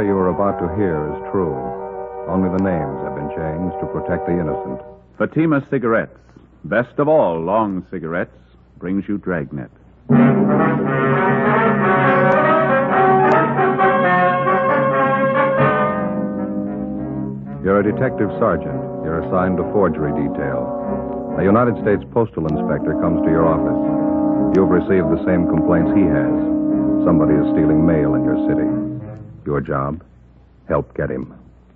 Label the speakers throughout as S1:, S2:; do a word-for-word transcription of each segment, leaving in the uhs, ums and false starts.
S1: you are about to hear is true. Only the names have been changed to protect the innocent.
S2: Fatima Cigarettes, best of all long cigarettes, brings you Dragnet.
S1: You're a detective sergeant. You're assigned to forgery detail. A United States postal inspector comes to your office. You've received the same complaints he has. Somebody is stealing mail in your city. Your job? Help get him.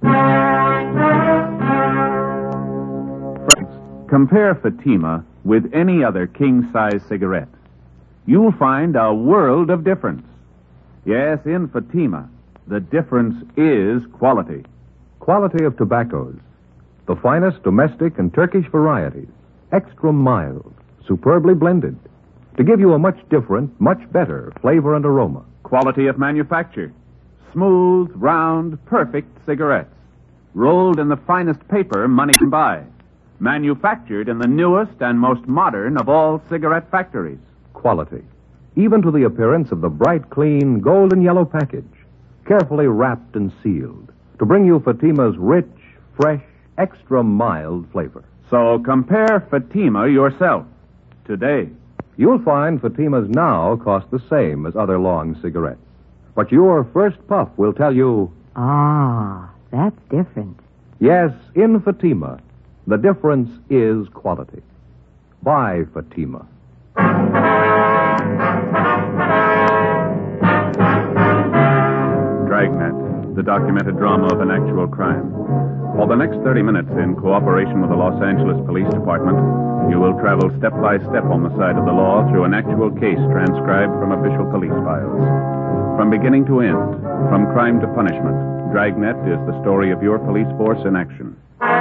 S2: Friends, compare Fatima with any other king-size cigarette. You'll find a world of difference. Yes, in Fatima, the difference is quality.
S1: Quality of tobaccos. The finest domestic and Turkish varieties. Extra mild, superbly blended, to give you a much different, much better flavor and aroma.
S2: Quality of manufacture. Smooth, round, perfect cigarettes. Rolled in the finest paper money can buy. Manufactured in the newest and most modern of all cigarette factories.
S1: Quality. Even to the appearance of the bright, clean, golden yellow package. Carefully wrapped and sealed to bring you Fatima's rich, fresh, extra mild flavor.
S2: So compare Fatima yourself today.
S1: You'll find Fatima's now cost the same as other long cigarettes. But your first puff will tell you...
S3: Ah, that's different.
S1: Yes, in Fatima, the difference is quality. Buy Fatima.
S2: Dragnet, the documented drama of an actual crime. For the next thirty minutes, in cooperation with the Los Angeles Police Department, you will travel step by step on the side of the law through an actual case transcribed from official police files. From beginning to end, from crime to punishment, Dragnet is the story of your police force in action.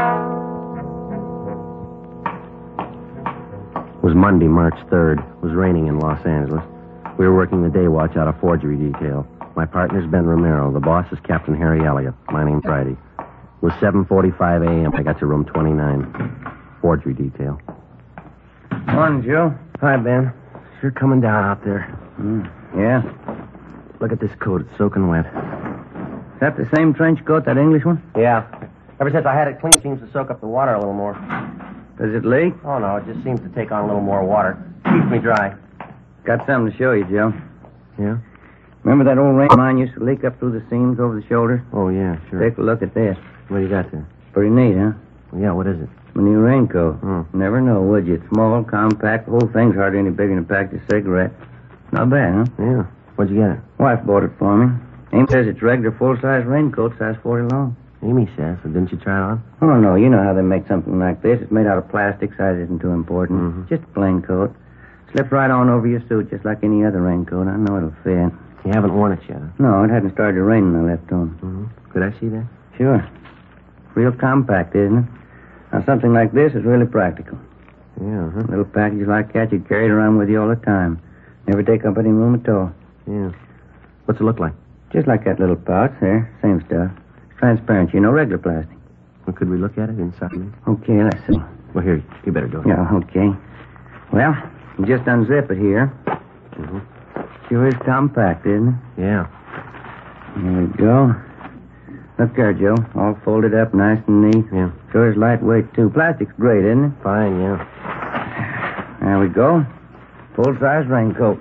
S4: It was Monday, March third. It was raining in Los Angeles. We were working the day watch out of forgery detail. My partner's Ben Romero. The boss is Captain Harry Elliott. My name's Friday. It was seven forty-five a.m. I got to room twenty-nine. Forgery detail.
S5: Morning, Joe.
S4: Hi, Ben. Sure coming down out there.
S5: Mm, yeah?
S4: Look at this coat. It's soaking wet.
S5: Is that the same trench coat, that English one?
S4: Yeah. Ever since I had it clean, it seems to soak up the water a little more.
S5: Does it leak?
S4: Oh, no. It just seems to take on a little more water. Keeps me dry.
S5: Got something to show you, Joe.
S4: Yeah?
S5: Remember that old rain of mine used to leak up through the seams over the shoulder?
S4: Oh, yeah, sure.
S5: Take a look at this.
S4: What do you got there?
S5: Pretty neat, huh?
S4: Well, yeah, what is it?
S5: My new raincoat.
S4: Hmm.
S5: Never know, would you? It's small, compact. The whole thing's hardly any bigger than a pack of cigarettes. Not bad, huh?
S4: Yeah. Where'd you get it?
S5: Wife bought it for me. Amy says it's regular full-size raincoat, size forty long.
S4: Amy says. So didn't you try it on?
S5: Oh, no, you know how they make something like this. It's made out of plastic. Size isn't too important.
S4: Mm-hmm.
S5: Just a plain coat. Slips right on over your suit, just like any other raincoat. I know it'll fit.
S4: You haven't worn it yet, huh?
S5: No, it hadn't started to rain when I left home.
S4: Mm-hmm. Could I see that?
S5: Sure. Real compact, isn't it? Now, something like this is really practical.
S4: Yeah, huh?
S5: A little package like that, you'd carry it around with you all the time. Never take up any room at all.
S4: Yeah. What's it look like?
S5: Just like that little pouch there. Same stuff. It's transparent, you know, regular plastic.
S4: Well, could we look at it inside me?
S5: Okay, let's see.
S4: Well, here, you better go.
S5: Yeah, okay. Well, you just unzip it here.
S4: Mm-hmm.
S5: Sure is compact, isn't it?
S4: Yeah.
S5: There we go. Look there, Joe. All folded up nice and neat.
S4: Yeah.
S5: Sure is lightweight, too. Plastic's great, isn't it?
S4: Fine, yeah.
S5: There we go. Full-size raincoat.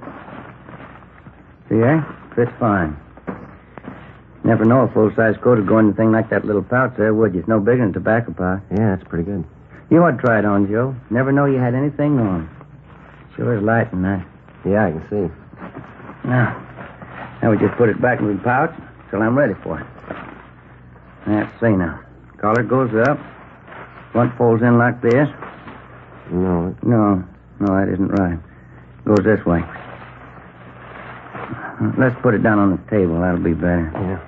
S5: See there? Fits fine. Never know a full-size coat would go in a thing like that little pouch there, would you? It's no bigger than a tobacco pouch.
S4: Yeah, that's pretty good.
S5: You ought to try it on, Joe. Never know you had anything on. Sure is light and nice.
S4: Yeah, I can see.
S5: Now, now we just put it back in the pouch till I'm ready for it. Let's see now. Collar goes up. Front folds in like this.
S4: No.
S5: No, no, that isn't right. Goes this way. Let's put it down on the table. That'll be better.
S4: Yeah.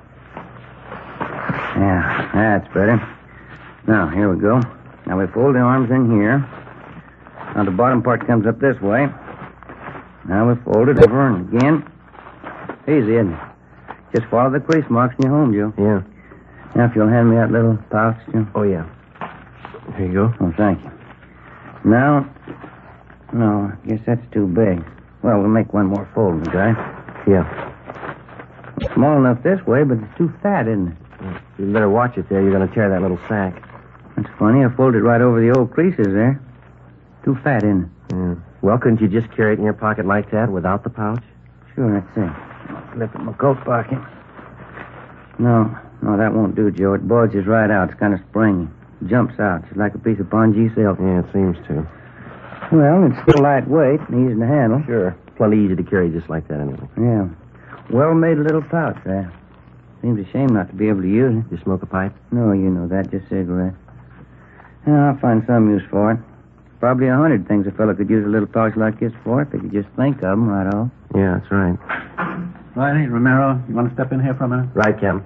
S5: Yeah, that's better. Now, here we go. Now, we fold the arms in here. Now, the bottom part comes up this way. Now, we fold it over and again. Easy, isn't it? Just follow the crease marks and you're home, Joe.
S4: Yeah.
S5: Now, if you'll hand me that little pouch, Joe.
S4: Oh, yeah. Here you go.
S5: Oh, thank you. Now, no, I guess that's too big. Well, we'll make one more fold, guy.
S4: Yeah.
S5: Small enough this way, but it's too fat, isn't it?
S4: You better watch it there. You're going to tear that little sack.
S5: That's funny. I folded right over the old creases there. Too fat, isn't it?
S4: Yeah. Well, couldn't you just carry it in your pocket like that without the pouch?
S5: Sure, that's it. Lift up my coat pocket. No, no, that won't do, Joe. It bulges right out. It's kind of springy. It jumps out. It's like a piece of pongee silk.
S4: Yeah, it seems to.
S5: Well, it's still lightweight and easy to handle.
S4: Sure. Plenty easy to carry just like that anyway.
S5: Yeah. Well-made little pouch there. Seems a shame not to be able to use it.
S4: You smoke a pipe?
S5: No, you know that. Just cigarette. Yeah, I'll find some use for it. Probably a hundred things a fellow could use a little pouch like this for if he could just think of them right off.
S4: Yeah, that's right.
S6: Riley, Romero, you want to step in here for a minute?
S4: Right, Captain.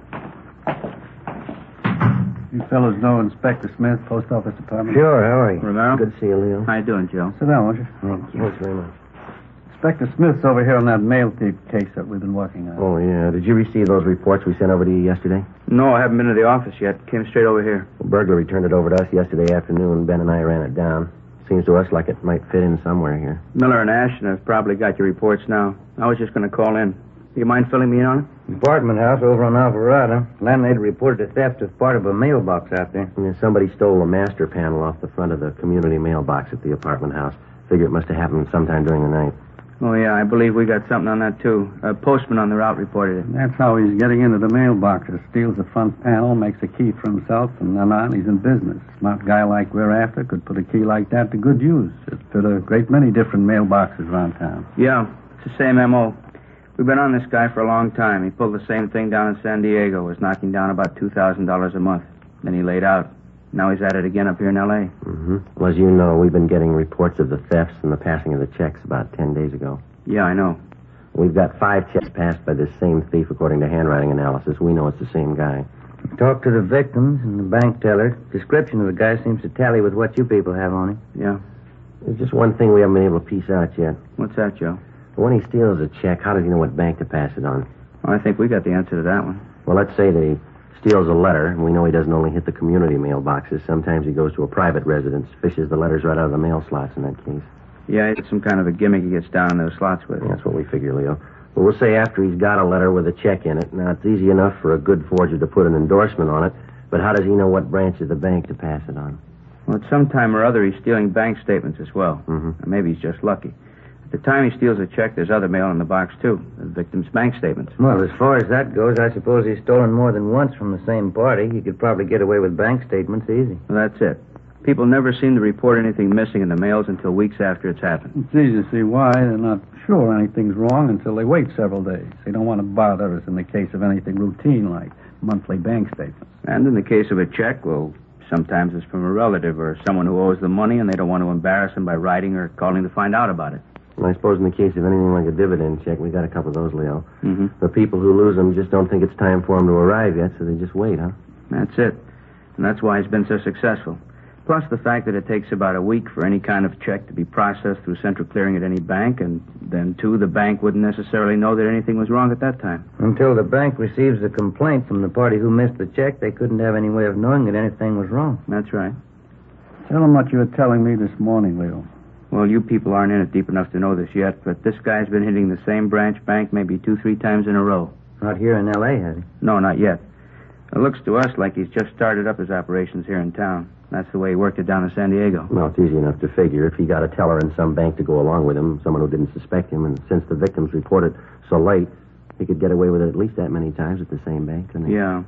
S6: You fellows know Inspector Smith, Post Office Department?
S5: Sure, how are you?
S2: Romero?
S4: Good to see you, Leo.
S2: How you doing, Joe?
S6: Sit down, won't you?
S5: Thank you.
S4: Thanks very much.
S6: Inspector Smith's over here on that mail thief case that we've been working on.
S4: Oh, yeah. Did you receive those reports we sent over to you yesterday?
S2: No, I haven't been to the office yet. Came straight over here.
S4: Well, burglar returned it over to us yesterday afternoon. Ben and I ran it down. Seems to us like it might fit in somewhere here.
S2: Miller and Ashton have probably got your reports now. I was just going to call in. Do you mind filling me in on it?
S5: Apartment house over on Alvarado. Landlady reported a theft of part of a mailbox out there.
S4: Yeah, somebody stole a master panel off the front of the community mailbox at the apartment house. Figure it must have happened sometime during the night.
S2: Oh, yeah, I believe we got something on that, too. A postman on the route reported it.
S6: That's how he's getting into the mailboxes. Steals the front panel, makes a key for himself, and then on, he's in business. Smart guy like we're after could put a key like that to good use. It fit a great many different mailboxes around town.
S2: Yeah, it's the same M O. We've been on this guy for a long time. He pulled the same thing down in San Diego, was knocking down about two thousand dollars a month. Then he laid out. Now he's at it again up here in L A
S4: Mm-hmm. Well, as you know, we've been getting reports of the thefts and the passing of the checks about ten days ago.
S2: Yeah, I know.
S4: We've got five checks passed by this same thief according to handwriting analysis. We know it's the same guy.
S5: Talked to the victims and the bank teller. Description of the guy seems to tally with what you people have on him.
S2: Yeah.
S4: There's just one thing we haven't been able to piece out yet.
S2: What's that, Joe?
S4: When he steals a check, how does he know what bank to pass it on?
S2: Well, I think we got the answer to that one.
S4: Well, let's say that he steals a letter, and we know he doesn't only hit the community mailboxes. Sometimes he goes to a private residence, fishes the letters right out of the mail slots in that case.
S2: Yeah, it's some kind of a gimmick he gets down in those slots with.
S4: That's what we figure, Leo. Well, we'll say after he's got a letter with a check in it. Now, it's easy enough for a good forger to put an endorsement on it, but how does he know what branch of the bank to pass it on?
S2: Well, at some time or other, he's stealing bank statements as well.
S4: Mm-hmm.
S2: Or maybe he's just lucky. At the time he steals a check, there's other mail in the box, too. The victim's bank statements.
S5: Well, as far as that goes, I suppose he's stolen more than once from the same party. He could probably get away with bank statements easy.
S2: Well, that's it. People never seem to report anything missing in the mails until weeks after it's happened.
S6: It's easy to see why they're not sure anything's wrong until they wait several days. They don't want to bother us in the case of anything routine like monthly bank statements.
S2: And in the case of a check, well, sometimes it's from a relative or someone who owes them money and they don't want to embarrass them by writing or calling to find out about it.
S4: Well, I suppose in the case of anything like a dividend check, we got a couple of those, Leo.
S2: Mm-hmm.
S4: The people who lose them just don't think it's time for them to arrive yet, so they just wait, huh?
S2: That's it. And that's why he's been so successful. Plus the fact that it takes about a week for any kind of check to be processed through central clearing at any bank, and then, too, the bank wouldn't necessarily know that anything was wrong at that time.
S5: Until the bank receives a complaint from the party who missed the check, they couldn't have any way of knowing that anything was wrong.
S2: That's right.
S6: Tell them what you were telling me this morning, Leo.
S2: Well, you people aren't in it deep enough to know this yet, but this guy's been hitting the same branch bank maybe two, three times in a row.
S5: Not here in L A, has he?
S2: No, not yet. It looks to us like he's just started up his operations here in town. That's the way he worked it down in San Diego.
S4: Well, it's easy enough to figure. If he got a teller in some bank to go along with him, someone who didn't suspect him, and since the victims reported so late, he could get away with it at least that many times at the same bank, couldn't he?
S2: Yeah.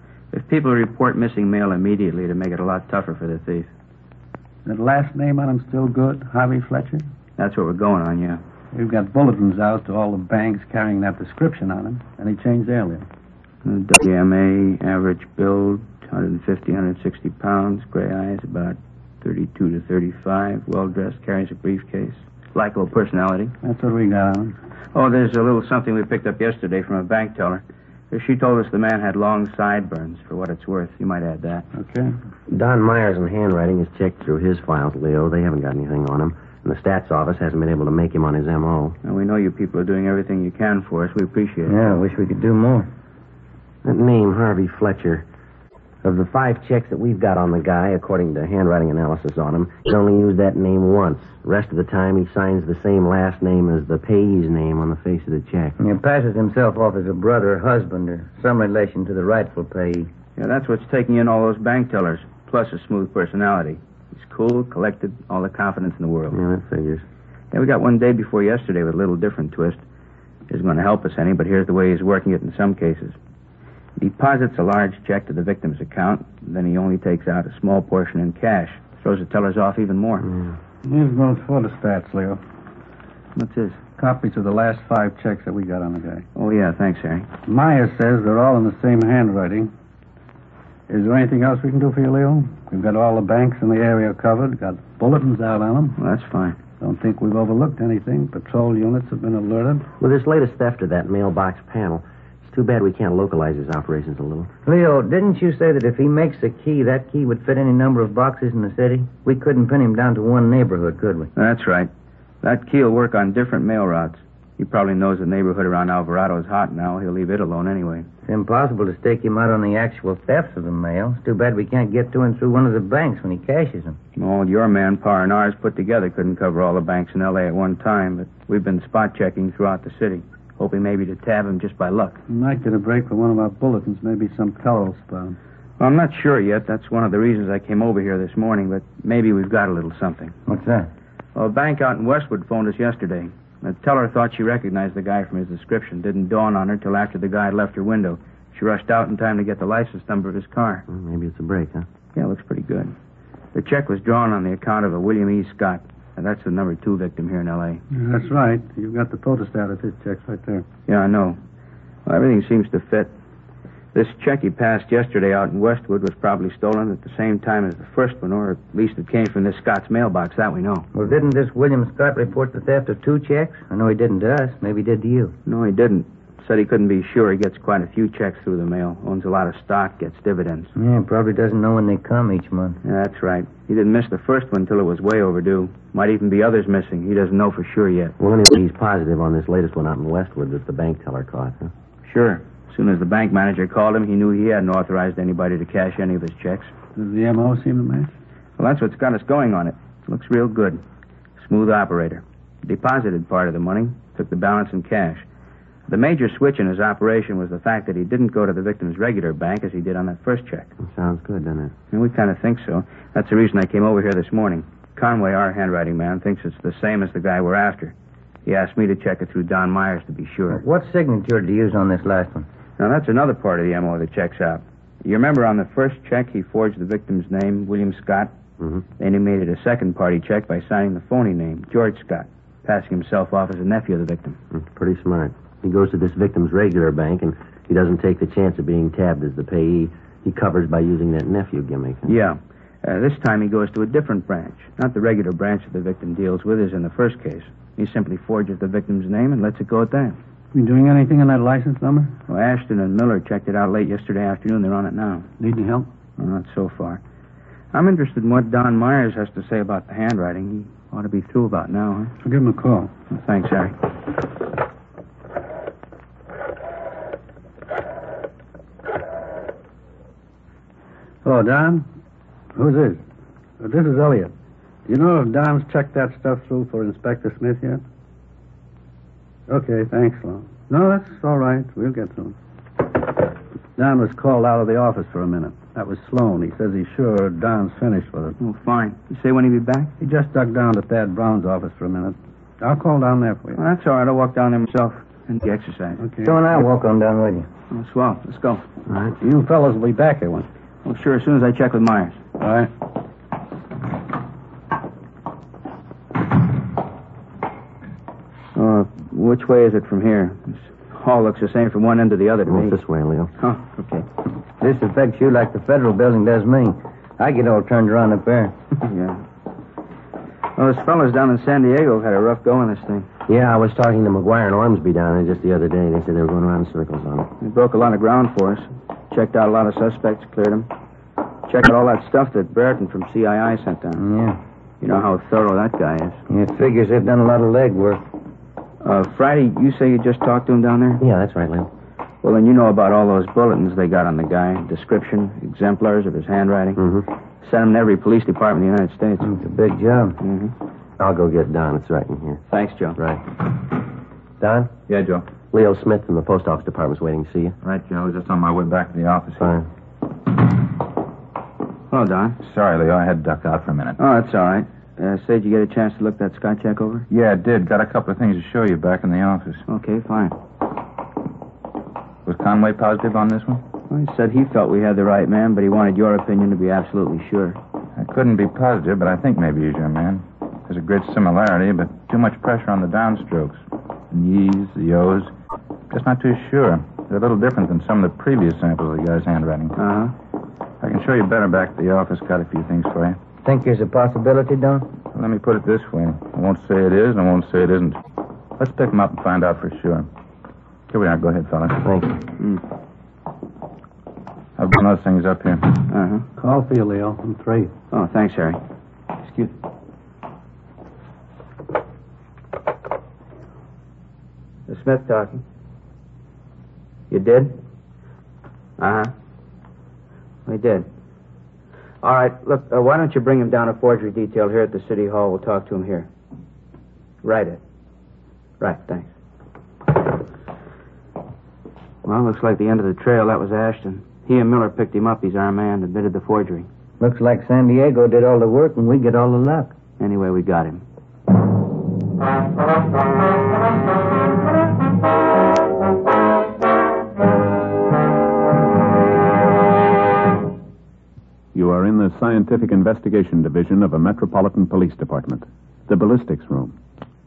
S2: If people report missing mail immediately, it'd make it a lot tougher for the thief.
S6: That last name on him still good? Harvey Fletcher?
S2: That's what we're going on, yeah.
S6: We've got bulletins out to all the banks carrying that description on him, and he changed earlier.
S2: W M A, average build, one fifty, one sixty pounds, gray eyes, about thirty-two to thirty-five, well-dressed, carries a briefcase. Likable personality.
S6: That's what we got on him.
S2: Oh, there's a little something we picked up yesterday from a bank teller. She told us the man had long sideburns, for what it's worth. You might add that.
S6: Okay.
S4: Don Myers in handwriting has checked through his files, Leo. They haven't got anything on him. And the stats office hasn't been able to make him on his M O.
S2: Now, we know you people are doing everything you can for us. We appreciate it.
S5: Yeah, I wish we could do more.
S4: That name, Harvey Fletcher. Of the five checks that we've got on the guy, according to handwriting analysis on him, he's only used that name once. The rest of the time, he signs the same last name as the payee's name on the face of the check.
S5: He passes himself off as a brother or husband or some relation to the rightful payee.
S7: Yeah, that's what's taking in all those bank tellers, plus a smooth personality. He's cool, collected, all the confidence in the world.
S4: Yeah, that figures.
S7: Yeah, we got one day before yesterday with a little different twist. Isn't going to help us any, but here's the way he's working it in some cases. He deposits a large check to the victim's account, then he only takes out a small portion in cash. Throws the tellers off even more.
S6: Mm. Here's those photostats, Leo.
S7: What's this?
S6: Copies of the last five checks that we got on the guy.
S7: Oh, yeah, thanks, Harry.
S6: Myers says they're all in the same handwriting. Is there anything else we can do for you, Leo? We've got all the banks in the area covered, got bulletins out on them.
S7: Well, that's fine.
S6: Don't think we've overlooked anything. Patrol units have been alerted.
S4: With this latest theft of that mailbox panel, it's too bad we can't localize his operations a little.
S5: Leo, didn't you say that if he makes a key, that key would fit any number of boxes in the city? We couldn't pin him down to one neighborhood, could we?
S7: That's right. That key will work on different mail routes. He probably knows the neighborhood around Alvarado is hot now. He'll leave it alone anyway.
S5: It's impossible to stake him out on the actual thefts of the mail. It's too bad we can't get to him through one of the banks when he cashes them.
S7: All your manpower and ours put together couldn't cover all the banks in L A at one time, but we've been spot checking throughout the city, hoping maybe to tab him just by luck.
S6: We might get a break from one of our bulletins, maybe some tellers found.
S7: Well, I'm not sure yet. That's one of the reasons I came over here this morning, but maybe we've got a little something.
S5: What's that?
S7: Well, a bank out in Westwood phoned us yesterday. The teller thought she recognized the guy from his description. Didn't dawn on her till after the guy had left her window. She rushed out in time to get the license number of his car.
S4: Well, maybe it's a break, huh?
S7: Yeah, it looks pretty good. The check was drawn on the account of a William E. Scott. And that's the number two victim here in L A.
S6: Yeah, that's right. You've got the photostat of his checks right there.
S7: Yeah, I know. Well, everything seems to fit. This check he passed yesterday out in Westwood was probably stolen at the same time as the first one, or at least it came from this Scott's mailbox. That we know.
S5: Well, didn't this William Scott report the theft of two checks? I know he didn't to us. Maybe he did to you.
S7: No, he didn't. Said he couldn't be sure. He gets quite a few checks through the mail. Owns a lot of stock, gets dividends.
S5: Yeah, probably doesn't know when they come each month.
S7: Yeah, that's right. He didn't miss the first one until it was way overdue. Might even be others missing. He doesn't know for sure yet.
S4: Well, anyway, he's positive on this latest one out in Westwood that the bank teller caught, huh?
S7: Sure. As soon as the bank manager called him, he knew he hadn't authorized anybody to cash any of his checks.
S6: Does the M O seem to match?
S7: Well, that's what's got us going on it. It looks real good. Smooth operator. Deposited part of the money, took the balance in cash. The major switch in his operation was the fact that he didn't go to the victim's regular bank as he did on that first check.
S4: It sounds good, doesn't it?
S7: And we kind of think so. That's the reason I came over here this morning. Conway, our handwriting man, thinks it's the same as the guy we're after. He asked me to check it through Don Myers to be sure.
S5: What signature did you use on this last one?
S7: Now, that's another part of the M O that checks out. You remember on the first check, he forged the victim's name, William Scott?
S4: Mm-hmm.
S7: Then he made it a second-party check by signing the phony name, George Scott, passing himself off as a nephew of the victim.
S4: It's pretty smart. He goes to this victim's regular bank, and he doesn't take the chance of being tabbed as the payee. He covers by using that nephew gimmick. Huh?
S7: Yeah. Uh, this time he goes to a different branch. Not the regular branch that the victim deals with as in the first case. He simply forges the victim's name and lets it go at that.
S6: You doing anything on that license number?
S7: Well, Ashton and Miller checked it out late yesterday afternoon. They're on it now.
S6: Need any help?
S7: Well, not so far. I'm interested in what Don Myers has to say about the handwriting. He ought to be through about now, huh?
S6: I'll give him a call.
S7: Well, thanks, Harry.
S6: Hello, Don. Who's this? Uh, this is Elliot. Do you know if Don's checked that stuff through for Inspector Smith yet? Okay, thanks, Lon. No, that's all right. We'll get to him. Don was called out of the office for a minute. That was Sloan. He says he's sure Don's finished with it.
S7: Oh, fine. You say when he'll be back?
S6: He just ducked down to Thad Brown's office for a minute. I'll call down there for you.
S7: Well, that's all right. I'll walk down there myself and the exercise.
S6: Okay.
S5: So and I'll walk on down with you.
S7: Oh, swell. Let's go.
S6: All right. You fellows will be back here once.
S7: Well, sure, as soon as I check with Myers.
S6: All right.
S7: Uh, which way is it from here? This hall looks the same from one end to the other to
S4: Well,
S7: me.
S4: this way, Leo.
S7: Oh, okay.
S5: This affects you like the federal building does me. I get all turned around up there.
S7: Yeah. Well, those fellas down in San Diego have had a rough go on this thing.
S4: Yeah, I was talking to McGuire and Ormsby down there just the other day. They said they were going around in circles on it.
S7: They broke a lot of ground for us. Checked out a lot of suspects, cleared them. Checked out all that stuff that Brereton from C I I sent down.
S5: Yeah.
S7: You know how thorough that guy is.
S5: It figures they've done a lot of legwork.
S7: Uh, Friday, you say you just talked to him down there?
S4: Yeah, that's right, Leo.
S7: Well, then you know about all those bulletins they got on the guy. Description, exemplars of his handwriting.
S4: Mm-hmm.
S7: Sent them to every police department in the United States.
S5: It's a big job.
S7: Mm-hmm.
S4: I'll go get Don. It's right in here.
S7: Thanks, Joe.
S4: Right. Don?
S2: Yeah, Joe.
S4: Leo Smith from the post office department's waiting to see you.
S2: Right, Joe. Just on my way back to the office.
S4: Fine.
S7: Hello, Don.
S2: Sorry, Leo. I had to duck out for a minute.
S7: Oh, that's all right. Uh, say, did you get a chance to look that sky check over?
S2: Yeah, I did. Got a couple of things to show you back in the office.
S7: Okay, fine.
S2: Was Conway positive on this one?
S7: Well, he said he felt we had the right man, but he wanted your opinion to be absolutely sure.
S2: I couldn't be positive, but I think maybe he's your man. There's a great similarity, but too much pressure on the downstrokes. The ye's, the o's. Just not too sure. They're a little different than some of the previous samples of the guy's handwriting.
S7: Uh-huh.
S2: I can show you better back at the office. Got a few things for you.
S5: Think there's a possibility, Don?
S2: Well, let me put it this way. I won't say it is, and I won't say it isn't. Let's pick them up and find out for sure. Here we are. Go ahead, fellas.
S4: Thank you.
S7: Mm.
S2: I've got those things up here.
S7: Uh-huh.
S6: Call for you, Leo. I'm three.
S7: Oh, thanks, Harry. Excuse me. The Smith talking. You did? Uh-huh. We did. All right, look, uh, why don't you bring him down to forgery detail here at the city hall? We'll talk to him here. Right, Ed. Right, thanks. Well, looks like the end of the trail. That was Ashton. He and Miller picked him up. He's our man, admitted the forgery.
S5: Looks like San Diego did all the work and we get all the luck.
S7: Anyway, we got him.
S2: You are in the Scientific Investigation Division of a Metropolitan Police Department, the ballistics room.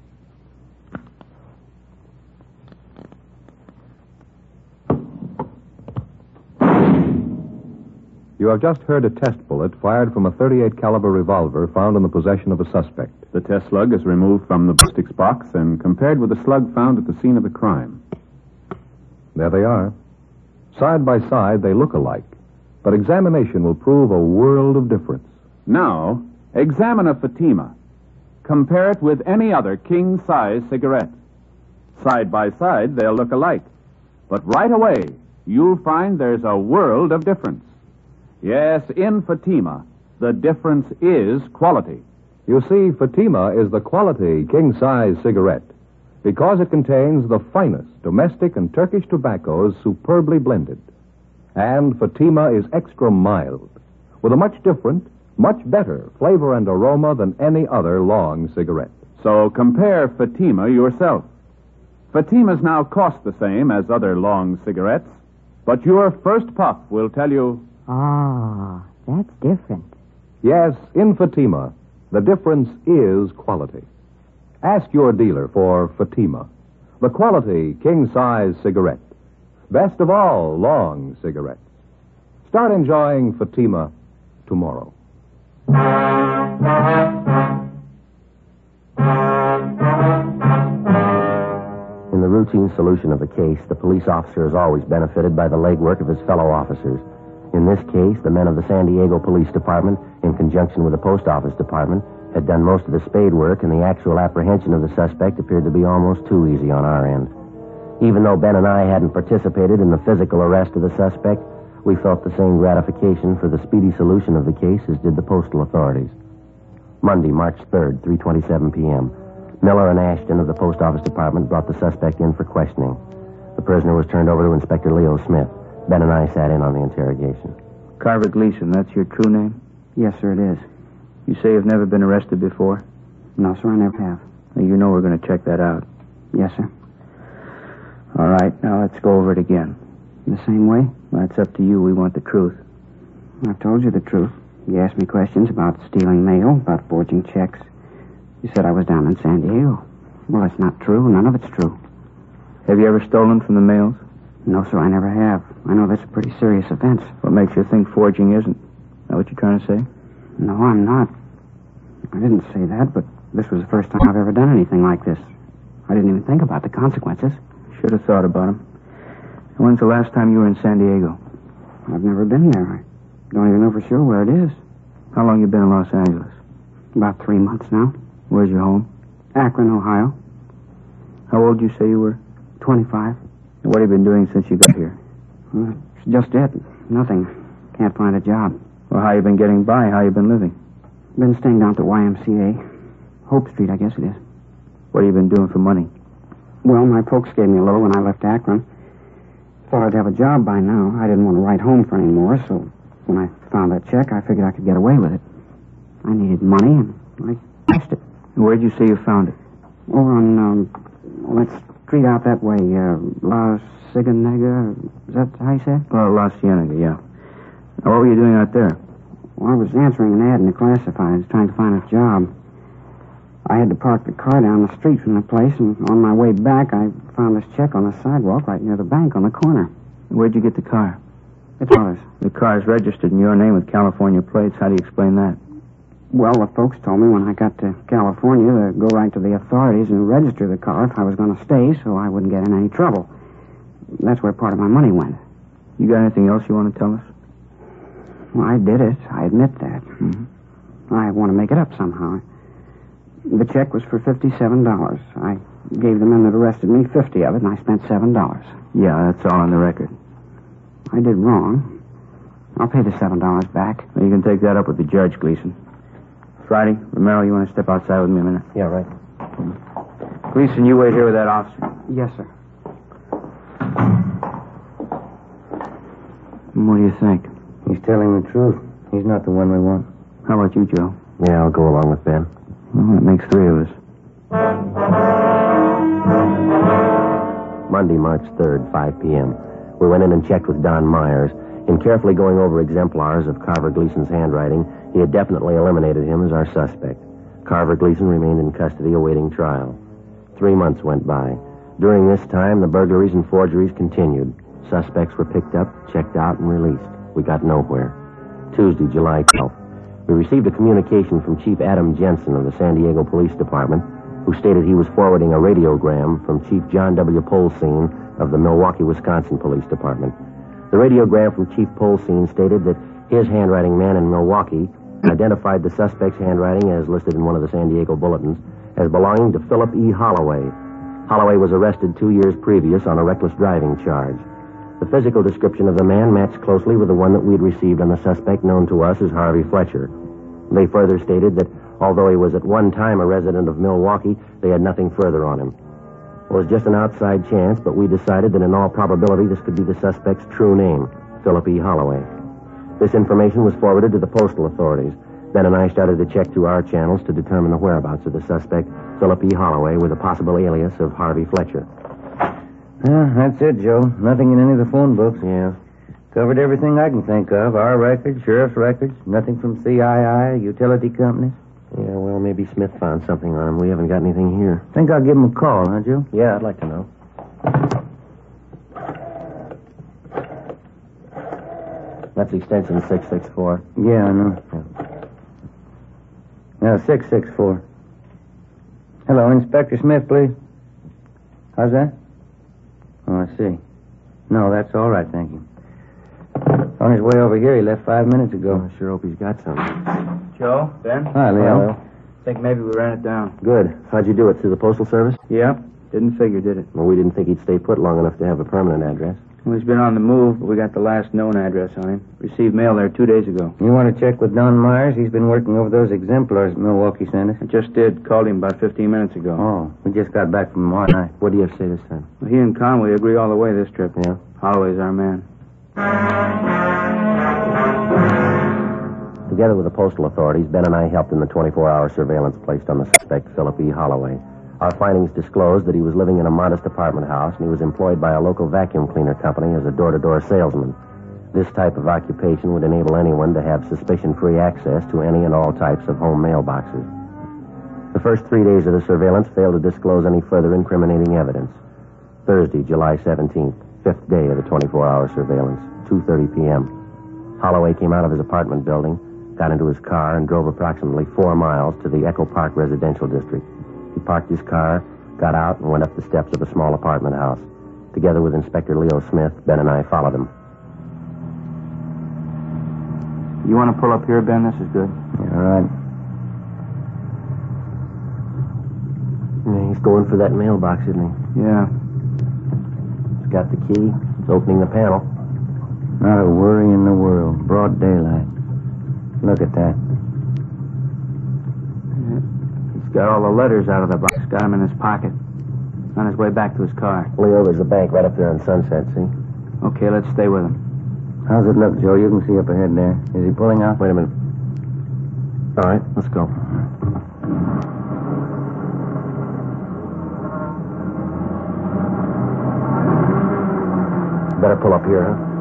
S1: You have just heard a test bullet fired from a thirty-eight caliber revolver found in the possession of a suspect.
S2: The test slug is removed from the ballistics box and compared with the slug found at the scene of the crime.
S1: There they are. Side by side, they look alike. But examination will prove a world of difference.
S2: Now, examine a Fatima. Compare it with any other king-size cigarette. Side by side, they'll look alike. But right away, you'll find there's a world of difference. Yes, in Fatima, the difference is quality.
S1: You see, Fatima is the quality king-size cigarette because it contains the finest domestic and Turkish tobaccos superbly blended. And Fatima is extra mild, with a much different, much better flavor and aroma than any other long cigarette.
S2: So compare Fatima yourself. Fatimas now cost the same as other long cigarettes, but your first puff will tell you...
S3: Ah, that's different.
S1: Yes, in Fatima, the difference is quality. Ask your dealer for Fatima, the quality king-size cigarette. Best of all long cigarettes. Start enjoying Fatima tomorrow.
S4: In the routine solution of a case, the police officer is always benefited by the legwork of his fellow officers. In this case, the men of the San Diego Police Department, in conjunction with the Post Office Department, had done most of the spade work, and the actual apprehension of the suspect appeared to be almost too easy on our end. Even though Ben and I hadn't participated in the physical arrest of the suspect, we felt the same gratification for the speedy solution of the case as did the postal authorities. Monday, March third, three twenty-seven p.m. Miller and Ashton of the Post Office Department brought the suspect in for questioning. The prisoner was turned over to Inspector Leo Smith. Ben and I sat in on the interrogation.
S7: Carver Gleason, that's your true name?
S5: Yes, sir, it is.
S7: You say you've never been arrested before?
S5: No, sir, I never have.
S7: Now, you know we're going to check that out.
S5: Yes, sir.
S7: All right, now let's go over it again.
S5: The same way?
S7: Well, it's up to you. We want the truth.
S5: I've told you the truth. You asked me questions about stealing mail, about forging checks. You said I was down in San Diego. Well, that's not true. None of it's true.
S7: Have you ever stolen from the mails?
S5: No, sir, I never have. I know that's a pretty serious offense.
S7: What makes you think forging isn't? Is that what you're trying to say?
S5: No, I'm not. I didn't say that, but this was the first time I've ever done anything like this. I didn't even think about the consequences.
S7: Should have thought about them. When's the last time you were in San Diego?
S5: I've never been there. I don't even know for sure where it is.
S7: How long you been in Los Angeles?
S5: About three months now.
S7: Where's your home?
S5: Akron, Ohio.
S7: How old did you say you were?
S5: twenty-five.
S7: What have you been doing since you got here?
S8: Well, it's just it. Nothing. Can't find a job.
S7: Well, how you been getting by? How you been living?
S8: Been staying down at the Y M C A. Hope Street, I guess it is.
S7: What have you been doing for money?
S8: Well, my folks gave me a little when I left Akron. Thought I'd have a job by now. I didn't want to write home for any more, so when I found that check, I figured I could get away with it. I needed money, and I cashed it.
S7: And where'd you say you found it?
S8: Over on, um, well, that street out that way, uh, La Ciganega. Is that how you say it?
S7: Oh, La Cienega, yeah. Now, what were you doing out there?
S8: Well, I was answering an ad in the classifieds, trying to find a job. I had to park the car down the street from the place, and on my way back, I found this check on the sidewalk right near the bank on the corner.
S7: Where'd you get the car?
S8: It's ours.
S7: The car's registered in your name with California plates. How do you explain that?
S8: Well, the folks told me when I got to California to go right to the authorities and register the car if I was going to stay so I wouldn't get in any trouble. That's where part of my money went.
S7: You got anything else you want to tell us?
S8: Well, I did it. I admit that.
S7: Mm-hmm.
S8: I want to make it up somehow. The check was for fifty-seven dollars. I gave the men that arrested me fifty of it, and I spent seven dollars.
S7: Yeah, that's all on the record.
S8: I did wrong. I'll pay the seven dollars back.
S7: Well, you can take that up with the judge, Gleason. Friday, Romero, you want to step outside with me a minute?
S4: Yeah, right.
S7: Gleason, you wait here with that officer.
S8: Yes, sir.
S7: What do you think?
S5: He's telling the truth. He's not the one we want.
S7: How about you, Joe?
S4: Yeah, I'll go along with Ben.
S7: Well, that makes three of us.
S4: Monday, March third, five p.m. We went in and checked with Don Myers. In carefully going over exemplars of Carver Gleason's handwriting, he had definitely eliminated him as our suspect. Carver Gleason remained in custody awaiting trial. Three months went by. During this time, the burglaries and forgeries continued. Suspects were picked up, checked out, and released. We got nowhere. Tuesday, July twelfth. We received a communication from Chief Adam Jensen of the San Diego Police Department, who stated he was forwarding a radiogram from Chief John W. Polsine of the Milwaukee, Wisconsin Police Department. The radiogram from Chief Polsine stated that his handwriting man in Milwaukee identified the suspect's handwriting, as listed in one of the San Diego bulletins, as belonging to Philip E. Holloway. Holloway was arrested two years previous on a reckless driving charge. The physical description of the man matched closely with the one that we'd received on the suspect known to us as Harvey Fletcher. They further stated that although he was at one time a resident of Milwaukee, they had nothing further on him. It was just an outside chance, but we decided that in all probability this could be the suspect's true name, Philip E. Holloway. This information was forwarded to the postal authorities. Ben and I started to check through our channels to determine the whereabouts of the suspect, Philip E. Holloway, with a possible alias of Harvey Fletcher.
S5: Yeah, that's it, Joe. Nothing in any of the phone books.
S4: Yeah.
S5: Covered everything I can think of. Our records, sheriff's records, nothing from C I I, utility companies.
S4: Yeah, well, maybe Smith found something on him. We haven't got anything here.
S5: Think I'll give him a call, huh, Joe?
S4: Yeah, I'd like to know. That's extension six six four.
S5: Yeah, I know. Yeah, six six four. Hello, Inspector Smith, please. How's that? Oh, I see. No, that's all right, thank you. On his way over here, he left five minutes ago.
S4: I sure hope he's got some.
S7: Joe, Ben?
S5: Hi, Leo.
S7: Think maybe we ran it down.
S4: Good. How'd you do it? Through the Postal Service?
S7: Yeah, didn't figure, did it?
S4: Well, we didn't think he'd stay put long enough to have a permanent address.
S7: Well, he's been on the move, but we got the last known address on him. Received mail there two days ago.
S5: You want to check with Don Myers? He's been working over those exemplars Milwaukee sent us.
S7: I just did. Called him about fifteen minutes ago.
S5: Oh, we just got back from Mar night.
S4: What do you have to say this time?
S7: Well, he and Conway agree all the way this trip.
S4: Yeah?
S7: Holloway's our man.
S4: Together with the postal authorities, Ben and I helped in the twenty-four hour surveillance placed on the suspect, Philip E. Holloway. Our findings disclosed that he was living in a modest apartment house and he was employed by a local vacuum cleaner company as a door-to-door salesman. This type of occupation would enable anyone to have suspicion-free access to any and all types of home mailboxes. The first three days of the surveillance failed to disclose any further incriminating evidence. Thursday, July seventeenth, fifth day of the twenty-four hour surveillance, two thirty p.m. Holloway came out of his apartment building, got into his car, and drove approximately four miles to the Echo Park residential district. He parked his car, got out, and went up the steps of a small apartment house. Together with Inspector Leo Smith, Ben and I followed him.
S7: You want to pull up here, Ben? This is good.
S5: Yeah, all right.
S4: Yeah, he's going for that mailbox, isn't he?
S7: Yeah.
S4: got the key. It's opening the panel.
S5: Not a worry in the world. Broad daylight. Look at that.
S7: He's got all the letters out of the box. Got them in his pocket. On his way back to his car.
S4: Leo, there's a bank right up there on Sunset, see?
S7: Okay, let's stay with him.
S5: How's it look, Joe? You can see up ahead there. Is he pulling out?
S4: Wait a minute. All right, let's go. Better pull up here, huh?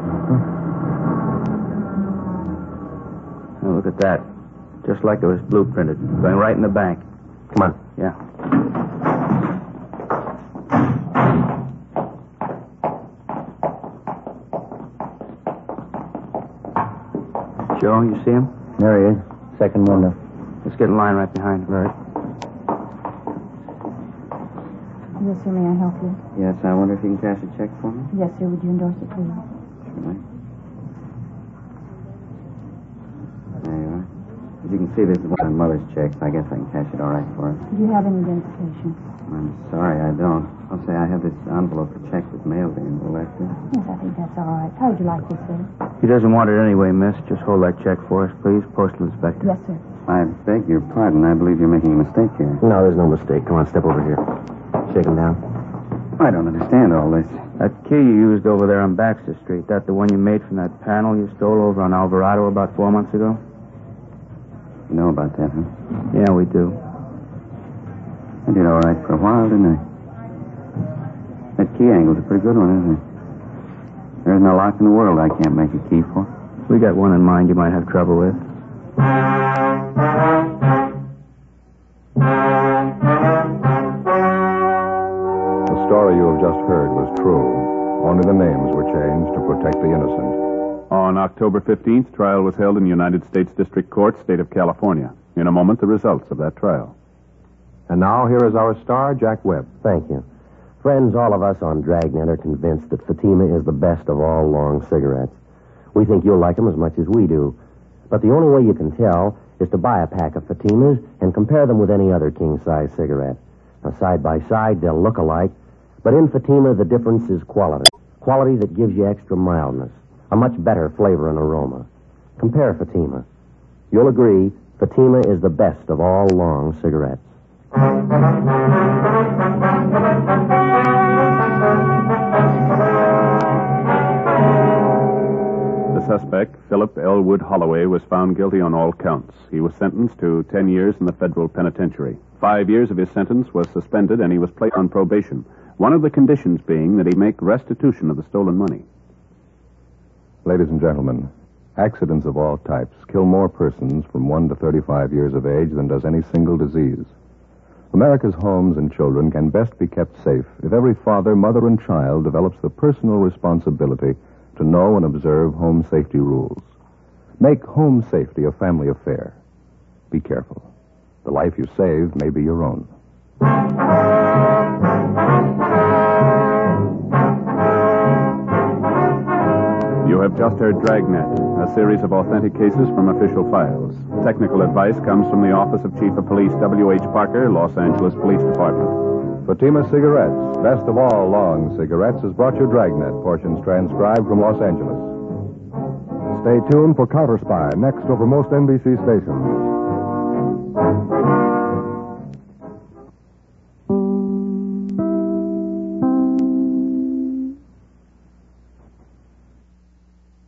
S7: Oh, look at that. Just like it was blueprinted. Going right in the bank.
S4: Come on.
S7: Yeah. Joe, you see him?
S5: There he is. Second window.
S7: Let's get in line right behind him.
S4: All right.
S3: Yes, sir. May I help you?
S8: Yes, I wonder if you can cash a check for me?
S3: Yes, sir. Would you endorse it, please?
S8: Certainly. There you are. As you can see, this is one of Mother's checks. I guess I can cash it all right for us.
S3: Do you have any identification?
S8: I'm sorry, I don't. I'll say I have this envelope for check was mailed in. Will that do?
S3: Yes, I think that's all right. How would you like this, sir?
S7: He doesn't want it anyway, miss. Just hold that check for us, please. Postal inspector.
S3: Yes, sir.
S8: I beg your pardon. I believe you're making a mistake here.
S4: No, there's no mistake. Come on, step over here. Shake him down.
S8: I don't understand all this.
S7: That key you used over there on Baxter Street, that the one you made from that panel you stole over on Alvarado about four months ago?
S8: You know about that, huh?
S7: Yeah, we do.
S8: I did all right for a while, didn't I? That key angle's a pretty good one, isn't it? There isn't a lock in the world I can't make a key for.
S7: We got one in mind you might have trouble with.
S1: The story you have just heard was true. Only the names were changed to protect the innocent.
S2: On October fifteenth, trial was held in United States District Court, State of California. In a moment, the results of that trial.
S1: And now, here is our star, Jack Webb.
S4: Thank you. Friends, all of us on Dragnet are convinced that Fatima is the best of all long cigarettes. We think you'll like them as much as we do. But the only way you can tell is to buy a pack of Fatimas and compare them with any other king-size cigarette. Now, side by side, they'll look alike, but in Fatima, the difference is quality. Quality that gives you extra mildness, a much better flavor and aroma. Compare Fatima. You'll agree, Fatima is the best of all long cigarettes.
S2: The suspect, Philip Elwood Holloway, was found guilty on all counts. He was sentenced to ten years in the federal penitentiary. Five years of his sentence was suspended, and he was placed on probation, one of the conditions being that he make restitution of the stolen money.
S1: Ladies and gentlemen, accidents of all types kill more persons from one to thirty-five years of age than does any single disease. America's homes and children can best be kept safe if every father, mother, and child develops the personal responsibility to know and observe home safety rules. Make home safety a family affair. Be careful. The life you save may be your own.
S2: You have just heard Dragnet, a series of authentic cases from official files. Technical advice comes from the Office of Chief of Police W H Parker, Los Angeles Police Department.
S1: Fatima Cigarettes, best of all long cigarettes, has brought you Dragnet, portions transcribed from Los Angeles.
S9: Stay tuned for Counter Spy, next over most N B C stations.